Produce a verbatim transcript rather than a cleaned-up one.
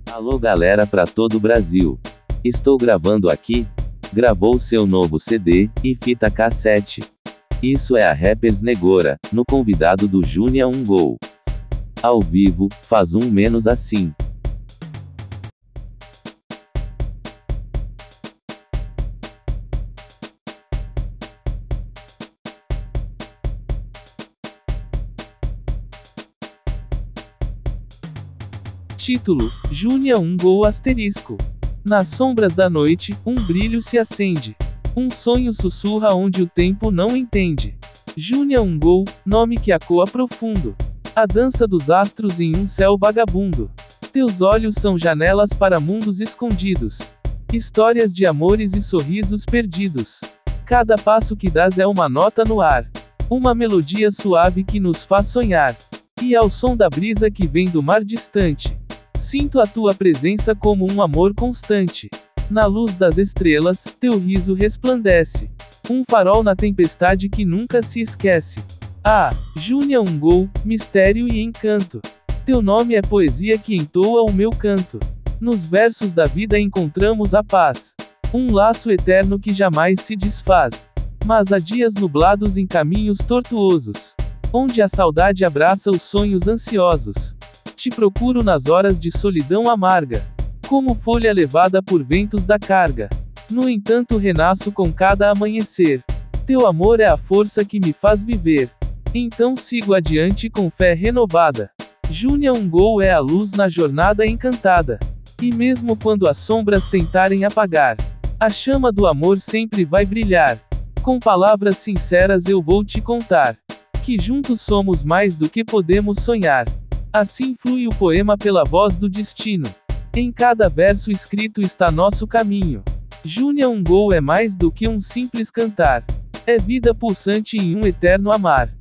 Alô galera pra todo o Brasil. Estou gravando aqui. Gravou seu novo C D, e fita cassete. Isso é a Rappers Negora, no convidado do Júnior um Gol. Ao vivo, faz um menos assim. Título: Júnior um Gol asterisco. Nas sombras da noite, um brilho se acende. Um sonho sussurra onde o tempo não entende. Júnior um Gol, nome que ecoa profundo. A dança dos astros em um céu vagabundo. Teus olhos são janelas para mundos escondidos. Histórias de amores e sorrisos perdidos. Cada passo que dás é uma nota no ar. Uma melodia suave que nos faz sonhar. E ao som da brisa que vem do mar distante, sinto a tua presença como um amor constante. Na luz das estrelas, teu riso resplandece. Um farol na tempestade que nunca se esquece. Ah, Júnior um Gol, mistério e encanto. Teu nome é poesia que entoa o meu canto. Nos versos da vida encontramos a paz. Um laço eterno que jamais se desfaz. Mas há dias nublados em caminhos tortuosos, onde a saudade abraça os sonhos ansiosos. Te procuro nas horas de solidão amarga, como folha levada por ventos da carga. No entanto renasço com cada amanhecer. Teu amor é a força que me faz viver. Então sigo adiante com fé renovada. Júnior um Gol é a luz na jornada encantada. E mesmo quando as sombras tentarem apagar, a chama do amor sempre vai brilhar. Com palavras sinceras eu vou te contar que juntos somos mais do que podemos sonhar. Assim flui o poema pela voz do destino. Em cada verso escrito está nosso caminho. Júnior um Gol é mais do que um simples cantar. É vida pulsante em um eterno amar.